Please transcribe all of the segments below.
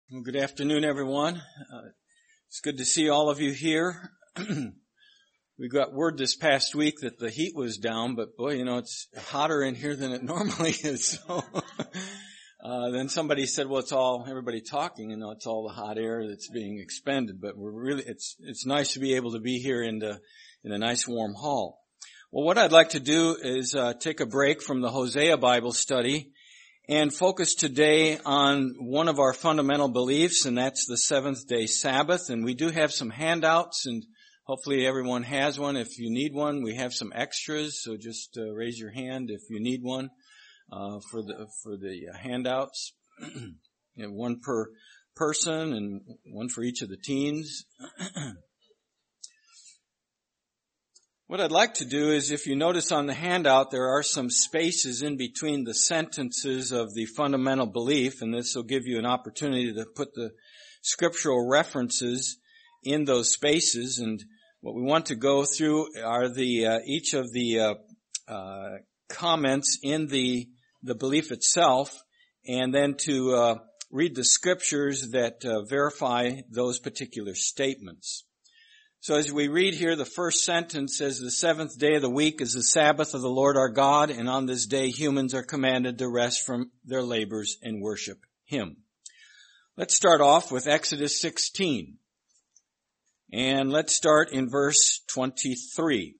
Well, good afternoon, everyone. It's good to see all of you here. We got word this past week that the heat was down, but boy, it's hotter in here than it normally is. So, then somebody said, well, it's all everybody talking, it's all the hot air that's being expended, but it's nice to be able to be here in a nice warm hall. Well, what I'd like to do is, take a break from the Hosea Bible study and focus today on one of our fundamental beliefs, and that's the seventh-day Sabbath. And we do have some handouts, and hopefully everyone has one. If you need one, we have some extras, so just raise your hand if you need one for the handouts. One per person and one for each of the teens. What I'd like to do is, if you notice on the handout, there are some spaces in between the sentences of the fundamental belief, and this will give you an opportunity to put the scriptural references in those spaces. And what we want to go through are each of the comments in the belief itself, and then to read the scriptures that verify those particular statements. So as we read here, the first sentence says, the seventh day of the week is the Sabbath of the Lord our God, and on this day humans are commanded to rest from their labors and worship Him. Let's start off with Exodus 16. And let's start in verse 23.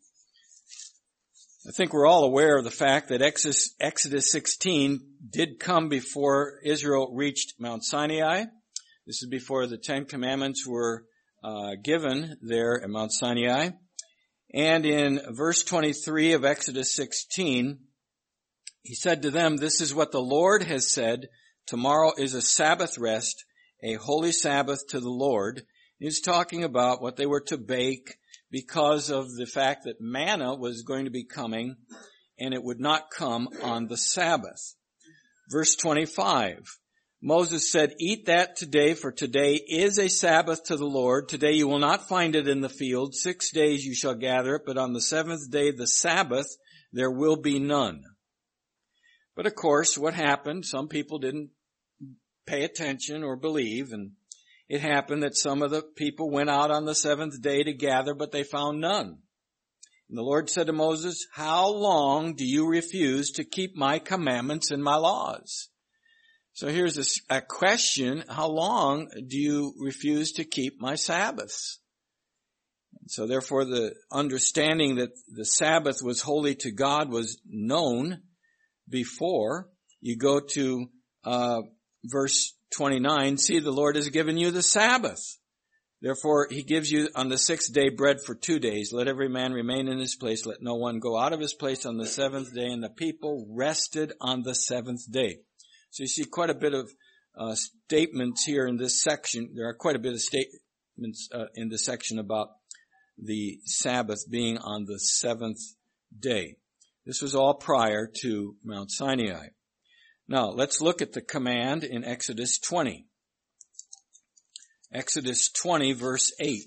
I think we're all aware of the fact that Exodus 16 did come before Israel reached Mount Sinai. This is before the Ten Commandments were given there at Mount Sinai. And in verse 23 of Exodus 16, he said to them, this is what the Lord has said, tomorrow is a Sabbath rest, a holy Sabbath to the Lord. He's talking about what they were to bake because of the fact that manna was going to be coming and it would not come on the Sabbath. Verse 25. Moses said, eat that today, for today is a Sabbath to the Lord. Today you will not find it in the field. 6 days you shall gather it, but on the seventh day, the Sabbath, there will be none. But of course, what happened? Some people didn't pay attention or believe, and it happened that some of the people went out on the seventh day to gather, but they found none. And the Lord said to Moses, how long do you refuse to keep my commandments and my laws? So here's a question. How long do you refuse to keep my Sabbaths? So therefore the understanding that the Sabbath was holy to God was known before. You go to verse 29. See, the Lord has given you the Sabbath. Therefore he gives you on the sixth day bread for 2 days. Let every man remain in his place. Let no one go out of his place on the seventh day. And the people rested on the seventh day. So you see quite a bit of statements here in this section. There are quite a bit of statements in this section about the Sabbath being on the seventh day. This was all prior to Mount Sinai. Now, let's look at the command in Exodus 20. Exodus 20, verse 8.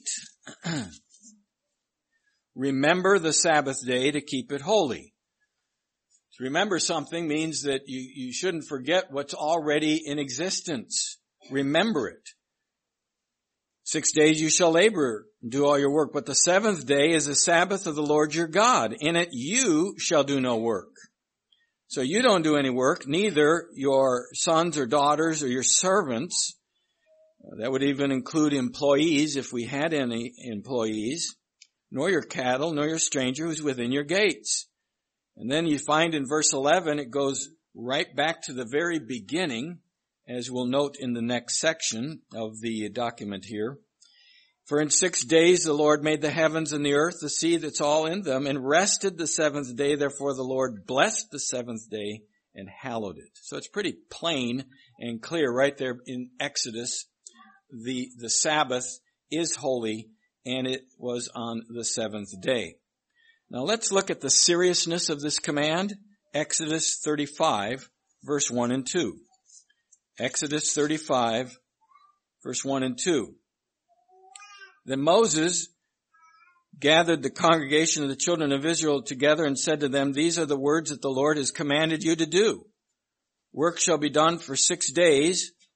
Remember the Sabbath day to keep it holy. To remember something means that you shouldn't forget what's already in existence. Remember it. 6 days you shall labor and do all your work, but the seventh day is the Sabbath of the Lord your God. In it you shall do no work. So you don't do any work, neither your sons or daughters or your servants. That would even include employees if we had any employees, nor your cattle, nor your stranger who's within your gates. And then you find in verse 11, it goes right back to the very beginning, as we'll note in the next section of the document here. For in 6 days the Lord made the heavens and the earth, the sea that's all in them, and rested the seventh day. Therefore the Lord blessed the seventh day and hallowed it. So it's pretty plain and clear right there in Exodus. The Sabbath is holy, and it was on the seventh day. Now let's look at the seriousness of this command. Exodus 35, verse 1 and 2. Exodus 35, verse 1 and 2. Then Moses gathered the congregation of the children of Israel together and said to them, these are the words that the Lord has commanded you to do. Work shall be done for 6 days,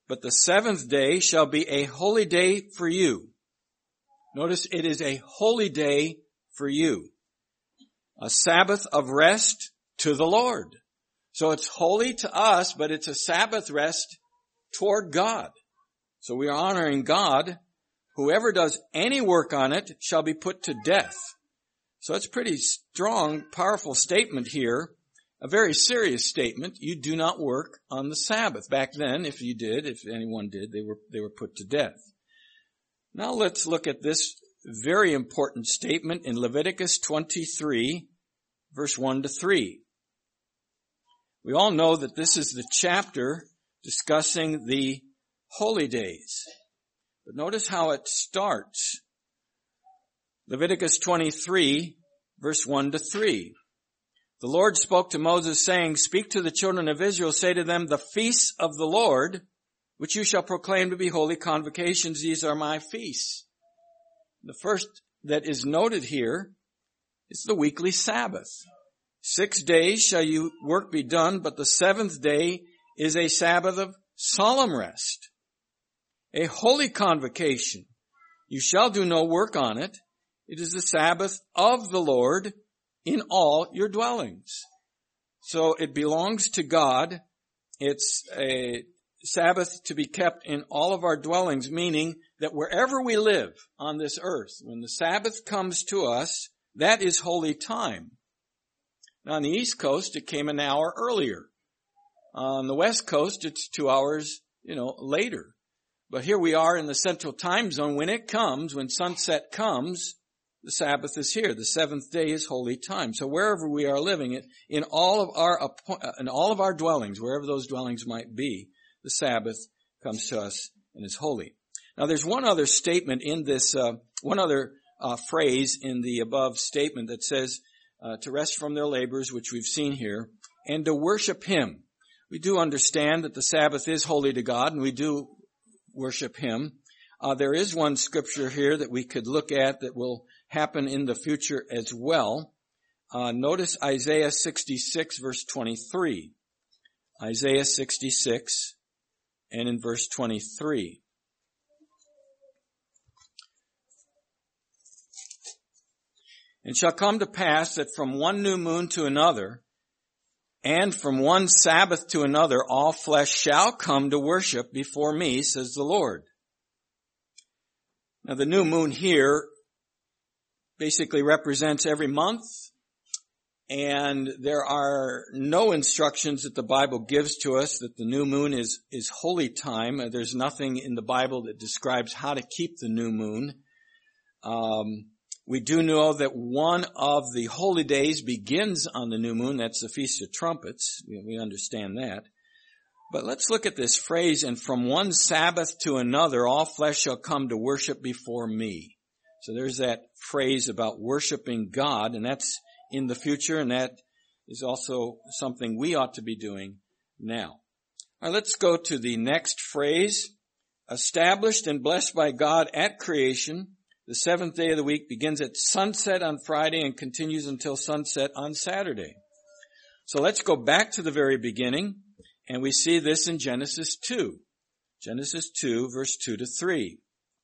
but the seventh day shall be a holy day for you. Notice it is a holy day for you. A Sabbath of rest to the Lord. So it's holy to us, but it's a Sabbath rest toward God. So we are honoring God. Whoever does any work on it shall be put to death. So it's a pretty strong, powerful statement here. A very serious statement. You do not work on the Sabbath. Back then, if anyone did, they were put to death. Now let's look at this very important statement in Leviticus 23, verse 1 to 3. We all know that this is the chapter discussing the holy days. But notice how it starts. Leviticus 23, verse 1 to 3. The Lord spoke to Moses, saying, Speak to the children of Israel, say to them, the feasts of the Lord, which you shall proclaim to be holy convocations, these are my feasts. The first that is noted here is the weekly Sabbath. 6 days shall your work be done, but the seventh day is a Sabbath of solemn rest, a holy convocation. You shall do no work on it. It is the Sabbath of the Lord in all your dwellings. So it belongs to God. It's a Sabbath to be kept in all of our dwellings, meaning that wherever we live on this earth, when the Sabbath comes to us, that is holy time. Now on the East Coast, it came an hour earlier. On the West Coast, it's 2 hours, later. But here we are in the Central Time Zone. When it comes, when sunset comes, the Sabbath is here. The seventh day is holy time. So wherever we are living, in all of our dwellings, wherever those dwellings might be, the Sabbath comes to us and is holy. Now there's one other statement in this, phrase in the above statement that says to rest from their labors, which we've seen here, and to worship Him. We do understand that the Sabbath is holy to God, and we do worship Him. There is one scripture here that we could look at that will happen in the future as well. Notice Isaiah 66, verse 23. Isaiah 66, and in verse 23. It shall come to pass that from one new moon to another, and from one Sabbath to another, all flesh shall come to worship before me, says the Lord. Now the new moon here basically represents every month, and there are no instructions that the Bible gives to us that the new moon is holy time. There's nothing in the Bible that describes how to keep the new moon. We do know that one of the holy days begins on the new moon. That's the Feast of Trumpets. We understand that. But let's look at this phrase, and from one Sabbath to another, all flesh shall come to worship before me. So there's that phrase about worshiping God, and that's in the future, and that is also something we ought to be doing now. All right, let's go to the next phrase. Established and blessed by God at creation, the seventh day of the week begins at sunset on Friday and continues until sunset on Saturday. So let's go back to the very beginning, and we see this in Genesis 2. Genesis 2, verse 2 to 3.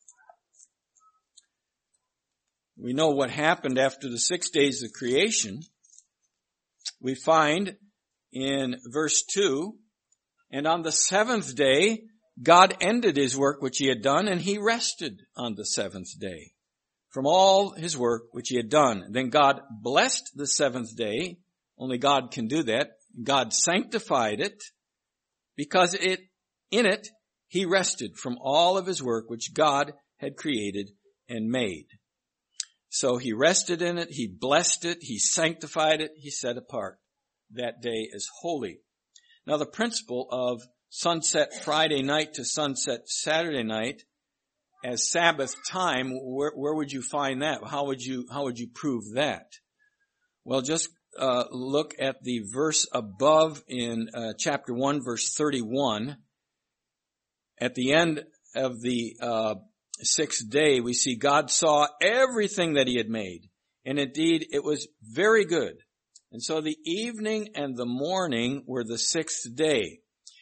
We know what happened after the 6 days of creation. We find in verse 2, and on the seventh day, God ended His work which He had done, and He rested on the seventh day from all His work which He had done. Then God blessed the seventh day. Only God can do that. God sanctified it because in it He rested from all of His work which God had created and made. So He rested in it, He blessed it, He sanctified it, He set apart that day as holy. Now the principle of sunset Friday night to sunset Saturday night as Sabbath time, where would you find that? How would you prove that? Well, just look at the verse above in chapter 1, verse 31. At the end of the sixth day, we see God saw everything that He had made, and indeed it was very good. And so the evening and the morning were the sixth day.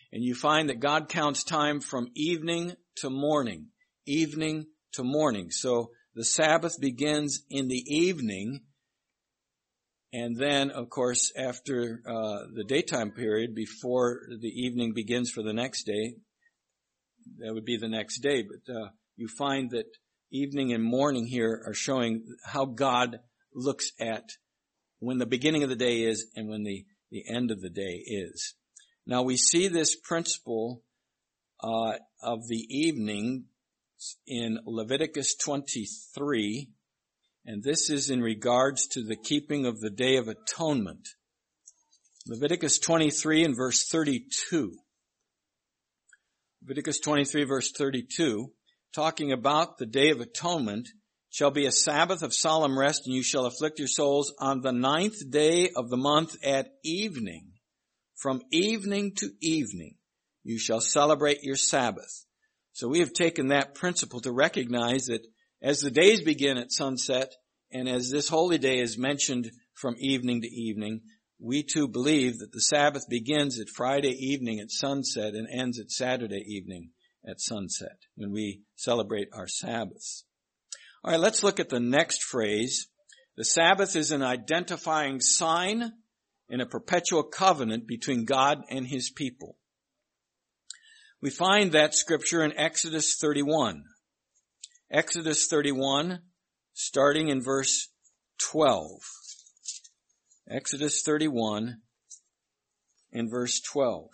And you find that God counts time from evening to morning. Evening to morning. So the Sabbath begins in the evening. And then, of course, after the daytime period, before the evening begins for the next day, that would be the next day. But you find that evening and morning here are showing how God looks at when the beginning of the day is and when the end of the day is. Now we see this principle of the evening in Leviticus 23, and this is in regards to the keeping of the Day of Atonement. Leviticus 23 and verse 32. Leviticus 23 verse 32, talking about the Day of Atonement, shall be a Sabbath of solemn rest, and you shall afflict your souls on the 9th day of the month at evening. From evening to evening, you shall celebrate your Sabbath. So we have taken that principle to recognize that as the days begin at sunset, and as this holy day is mentioned from evening to evening, we too believe that the Sabbath begins at Friday evening at sunset and ends at Saturday evening at sunset when we celebrate our Sabbaths. All right, let's look at the next phrase. The Sabbath is an identifying sign in a perpetual covenant between God and His people. We find that scripture in Exodus 31. Exodus 31, starting in verse 12. Exodus 31 in verse 12.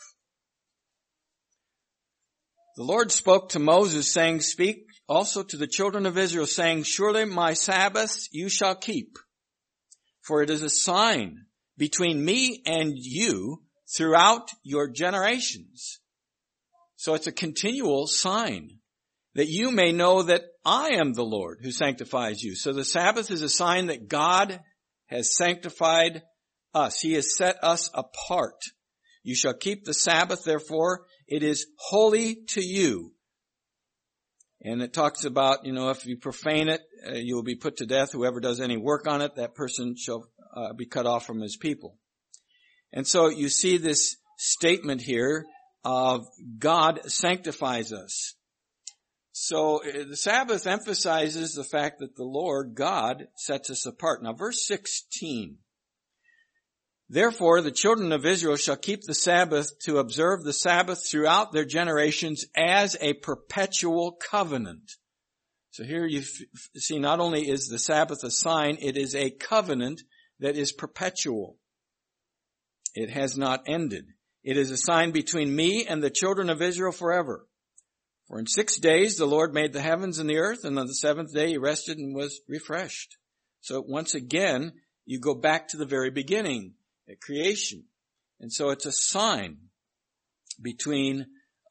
The Lord spoke to Moses, saying, speak also to the children of Israel, saying, surely my Sabbaths you shall keep, for it is a sign between me and you throughout your generations. So it's a continual sign that you may know that I am the Lord who sanctifies you. So the Sabbath is a sign that God has sanctified us. He has set us apart. You shall keep the Sabbath, therefore, it is holy to you. And it talks about, if you profane it, you will be put to death. Whoever does any work on it, that person shall be cut off from his people. And so you see this statement here of God sanctifies us. So the Sabbath emphasizes the fact that the Lord God sets us apart. Now verse 16. Therefore the children of Israel shall keep the Sabbath to observe the Sabbath throughout their generations as a perpetual covenant. So here you see not only is the Sabbath a sign, it is a covenant that is perpetual. It has not ended. It is a sign between me and the children of Israel forever. For in 6 days the Lord made the heavens and the earth, and on the seventh day He rested and was refreshed. So once again, you go back to the very beginning, at creation. And so it's a sign between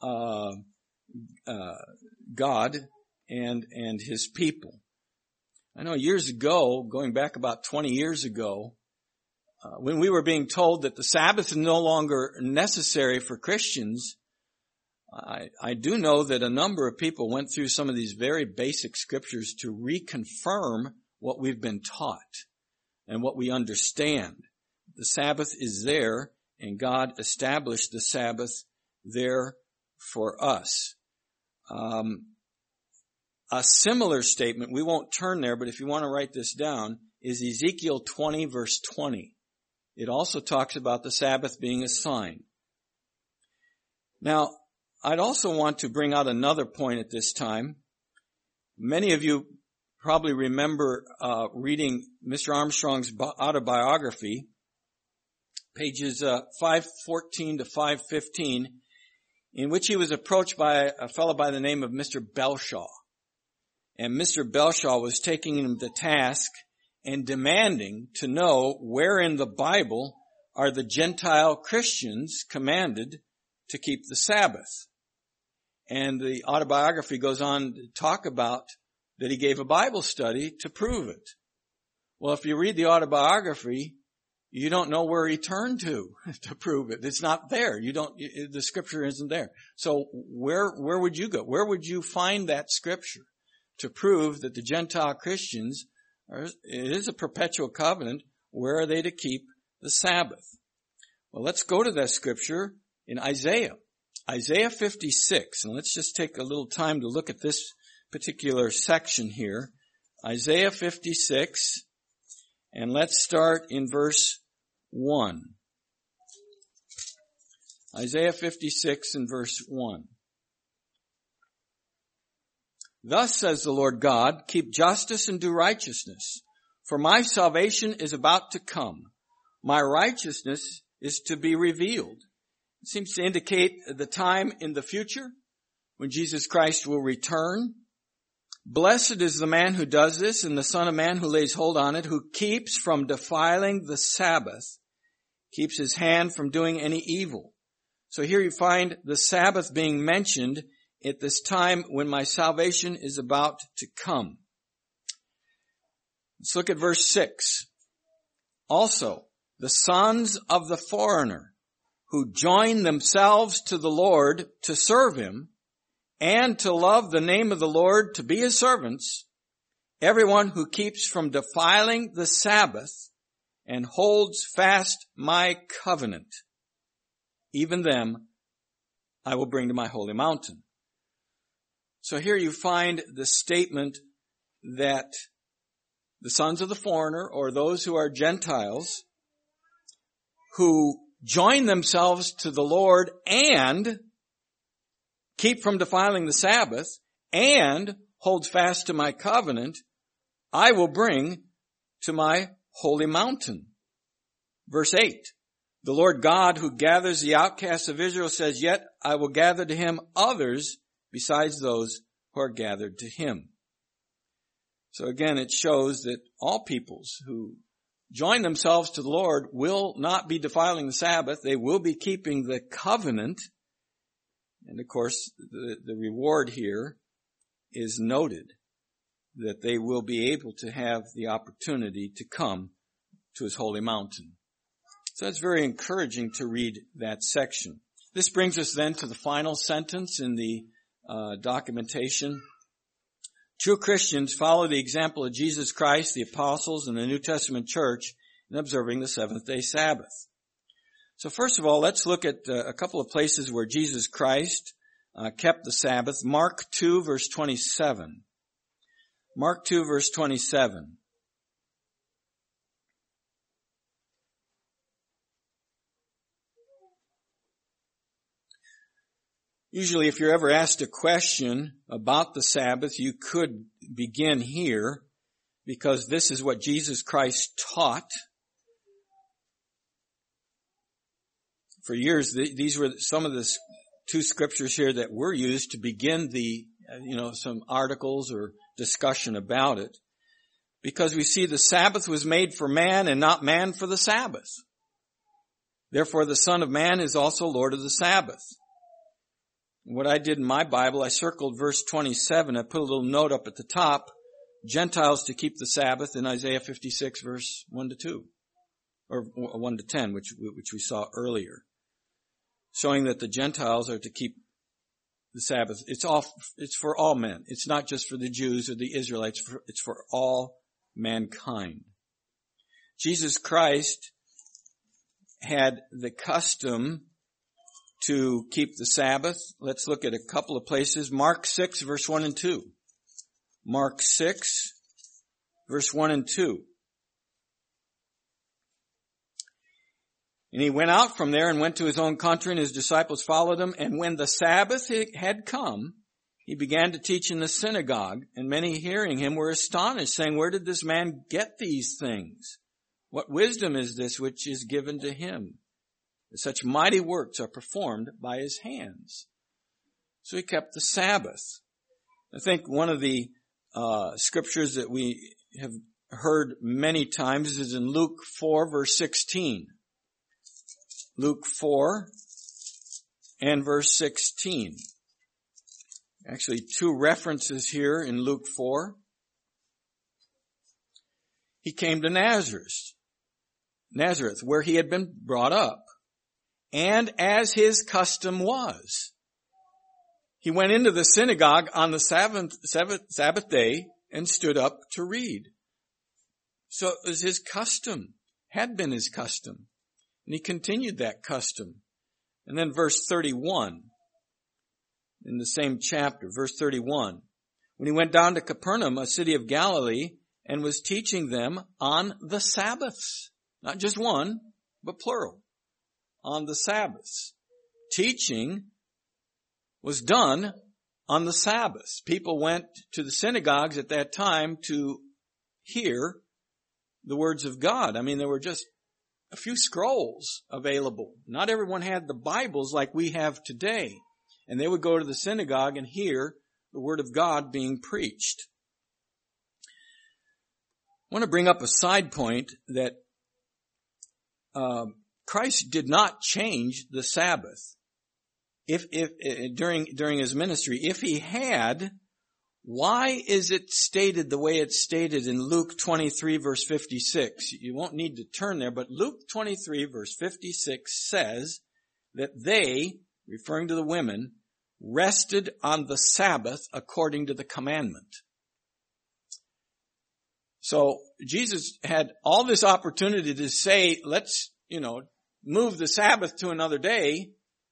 God and His people. I know years ago, going back about 20 years ago, when we were being told that the Sabbath is no longer necessary for Christians, I do know that a number of people went through some of these very basic scriptures to reconfirm what we've been taught and what we understand. The Sabbath is there, and God established the Sabbath there for us. A similar statement, we won't turn there, but if you want to write this down, is Ezekiel 20 verse 20. It also talks about the Sabbath being a sign. Now, I'd also want to bring out another point at this time. Many of you probably remember reading Mr. Armstrong's autobiography, pages 514 to 515, in which he was approached by a fellow by the name of Mr. Belshaw. And Mr. Belshaw was taking him to task and demanding to know where in the Bible are the Gentile Christians commanded to keep the Sabbath. And the autobiography goes on to talk about that he gave a Bible study to prove it. Well, if you read the autobiography, you don't know where he turned to prove it. It's not there. The scripture isn't there. So where would you go? Where would you find that scripture to prove that the Gentile Christians it is a perpetual covenant? Where are they to keep the Sabbath? Well, let's go to that scripture in Isaiah. Isaiah 56, and let's just take a little time to look at this particular section here. Isaiah 56, and let's start in verse 1. Isaiah 56 and verse 1. Thus says the Lord God, keep justice and do righteousness, for my salvation is about to come. My righteousness is to be revealed. It seems to indicate the time in the future when Jesus Christ will return. Blessed is the man who does this, and the Son of Man who lays hold on it, who keeps from defiling the Sabbath, keeps his hand from doing any evil. So here you find the Sabbath being mentioned at this time when my salvation is about to come. Let's look at verse 6. Also, the sons of the foreigner who join themselves to the Lord to serve him and to love the name of the Lord to be his servants, everyone who keeps from defiling the Sabbath and holds fast my covenant, even them I will bring to my holy mountain. So here you find the statement that the sons of the foreigner, or those who are Gentiles, who join themselves to the Lord and keep from defiling the Sabbath and hold fast to my covenant, I will bring to my holy mountain. Verse 8, the Lord God who gathers the outcasts of Israel says, yet I will gather to him others besides those who are gathered to him. So again, it shows that all peoples who join themselves to the Lord will not be defiling the Sabbath. They will be keeping the covenant. And of course, the reward here is noted, that they will be able to have the opportunity to come to his holy mountain. So it's very encouraging to read that section. This brings us then to the final sentence in the documentation. True Christians follow the example of Jesus Christ, the apostles, and the New Testament church in observing the seventh-day Sabbath. So first of all, let's look at a couple of places where Jesus Christ kept the Sabbath. Mark 2, verse 27. Mark 2, verse 27. Usually, if you're ever asked a question about the Sabbath, you could begin here, because this is what Jesus Christ taught. For years, these were some of the two scriptures here that were used to begin some articles or discussion about it. Because we see the Sabbath was made for man and not man for the Sabbath. Therefore, the Son of Man is also Lord of the Sabbath. What I did in my Bible, I circled verse 27. I put a little note up at the top, Gentiles to keep the Sabbath, in Isaiah 56, verse 1 to 2, or 1 to 10, which we saw earlier, showing that the Gentiles are to keep the Sabbath. It's for all men. It's not just for the Jews or the Israelites. It's for all mankind. Jesus Christ had the custom to keep the Sabbath. Let's look at a couple of places. Mark 6, verse 1 and 2. Mark 6, verse 1 and 2. And he went out from there and went to his own country, and his disciples followed him. And when the Sabbath had come, he began to teach in the synagogue, and many hearing him were astonished, saying, where did this man get these things? What wisdom is this which is given to him? Such mighty works are performed by his hands. So he kept the Sabbath. I think one of the scriptures that we have heard many times is in Luke 4, verse 16. Luke 4 and verse 16. Actually, two references here in Luke 4. He came to Nazareth, where he had been brought up. And as his custom was, he went into the synagogue on the Sabbath day and stood up to read. So it was his custom, had been his custom. And he continued that custom. And then verse 31, in the same chapter, verse 31. When he went down to Capernaum, a city of Galilee, and was teaching them on the Sabbaths. Not just one, but plural. On the Sabbaths. Teaching was done on the Sabbaths. People went to the synagogues at that time to hear the words of God. I mean, there were just a few scrolls available. Not everyone had the Bibles like we have today. And they would go to the synagogue and hear the Word of God being preached. I want to bring up a side point that Christ did not change the Sabbath during his ministry. If he had, why is it stated the way it's stated in Luke 23 verse 56? You won't need to turn there, but Luke 23 verse 56 says that they, referring to the women, rested on the Sabbath according to the commandment. So Jesus had all this opportunity to say, let's, move the Sabbath to another day.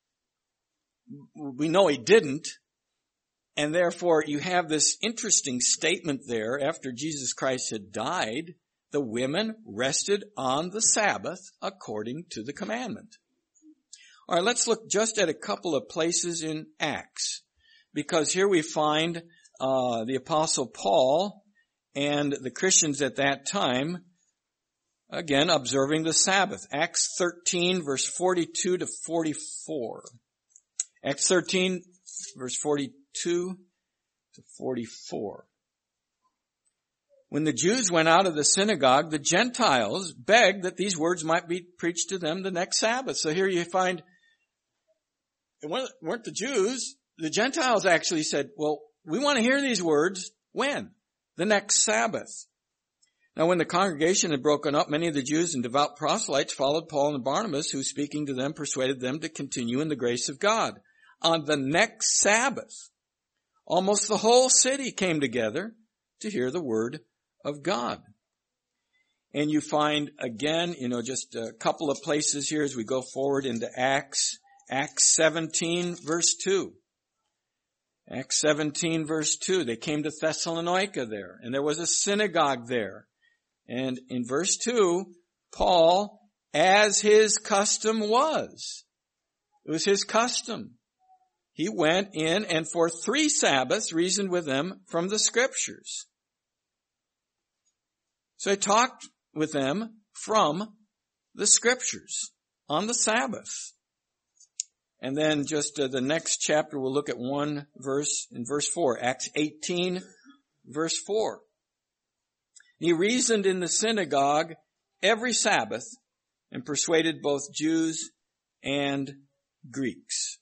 We know he didn't. And therefore you have this interesting statement there after Jesus Christ had died. The women rested on the Sabbath according to the commandment. All right, let's look just at a couple of places in Acts. Because here we find the Apostle Paul and the Christians at that time, again, observing the Sabbath. Acts 13, verse 42 to 44. Acts 13, verse 42 to 44. When the Jews went out of the synagogue, the Gentiles begged that these words might be preached to them the next Sabbath. So here you find, it weren't the Jews. The Gentiles actually said, well, we want to hear these words. When? The next Sabbath. Now when the congregation had broken up, many of the Jews and devout proselytes followed Paul and Barnabas, who speaking to them persuaded them to continue in the grace of God. On the next Sabbath, almost the whole city came together to hear the word of God. And you find again, just a couple of places here as we go forward into Acts 17 verse 2. Acts 17 verse 2, they came to Thessalonica there, and there was a synagogue there. And in verse 2, Paul, as his custom was, it was his custom. He went in and for 3 Sabbaths reasoned with them from the Scriptures. So he talked with them from the Scriptures on the Sabbath. And then just the next chapter, we'll look at one verse in verse 4, Acts 18, verse 4. He reasoned in the synagogue every Sabbath and persuaded both Jews and Greeks.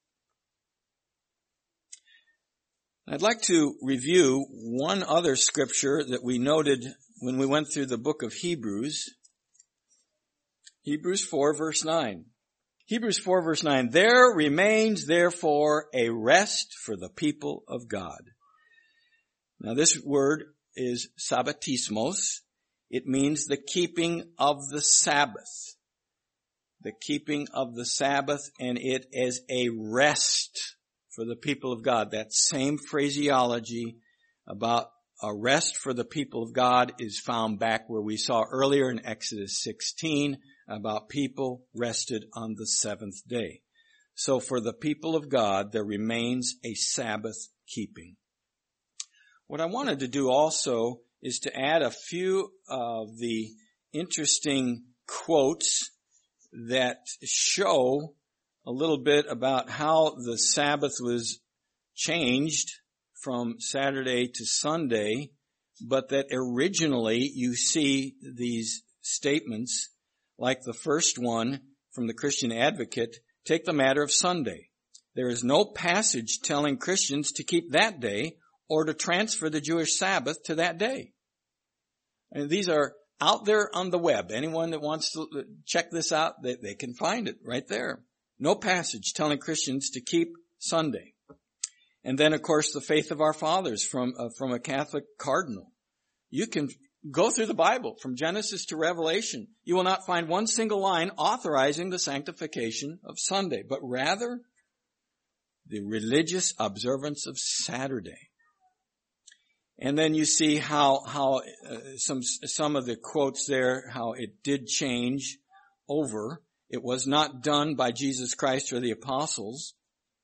I'd like to review one other scripture that we noted when we went through the book of Hebrews. Hebrews 4, verse 9. Hebrews 4 verse 9, there remains therefore a rest for the people of God. Now this word is sabbatismos. It means the keeping of the Sabbath. The keeping of the Sabbath, and it is a rest for the people of God. That same phraseology about a rest for the people of God is found back where we saw earlier in Exodus 16 about people rested on the 7th day. So for the people of God, there remains a Sabbath keeping. What I wanted to do also is to add a few of the interesting quotes that show a little bit about how the Sabbath was changed from Saturday to Sunday, but that originally you see these statements like the first one from the Christian Advocate, take the matter of Sunday. There is no passage telling Christians to keep that day or to transfer the Jewish Sabbath to that day. And these are out there on the web. Anyone that wants to check this out, they can find it right there. No passage telling Christians to keep Sunday. And then, of course, the faith of our fathers from a Catholic cardinal. You can go through the Bible from Genesis to Revelation. You will not find one single line authorizing the sanctification of Sunday, but rather the religious observance of Saturday. And then you see how some of the quotes there, how it did change over. It was not done by Jesus Christ or the apostles.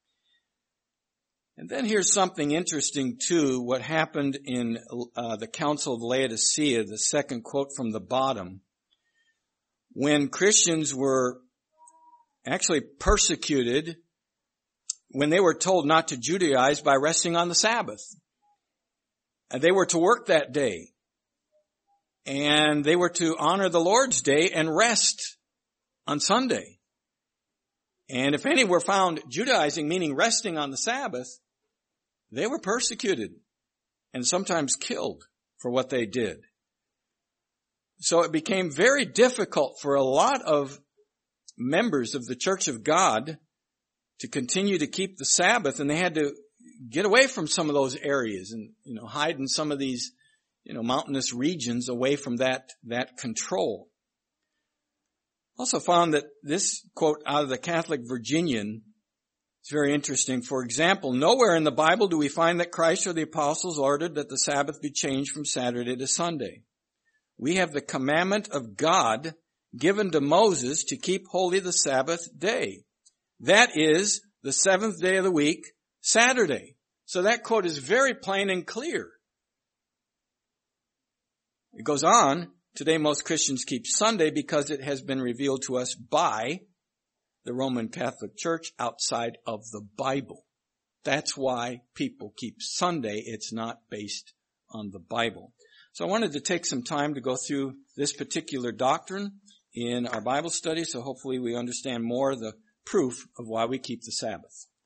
And then here's something interesting too, what happened in the Council of Laodicea, the second quote from the bottom, when Christians were actually persecuted when they were told not to Judaize by resting on the Sabbath. And they were to work that day. And they were to honor the Lord's Day and rest on Sunday. And if any were found Judaizing, meaning resting on the Sabbath, they were persecuted and sometimes killed for what they did. So it became very difficult for a lot of members of the Church of God to continue to keep the Sabbath, and they had to get away from some of those areas and, hide in some of these, mountainous regions away from that control. Also found that this quote out of the Catholic Virginian is very interesting. For example, nowhere in the Bible do we find that Christ or the apostles ordered that the Sabbath be changed from Saturday to Sunday. We have the commandment of God given to Moses to keep holy the Sabbath day. That is the seventh day of the week, Saturday. So that quote is very plain and clear. It goes on, today most Christians keep Sunday because it has been revealed to us by the Roman Catholic Church outside of the Bible. That's why people keep Sunday. It's not based on the Bible. So I wanted to take some time to go through this particular doctrine in our Bible study, so hopefully we understand more the proof of why we keep the Sabbath.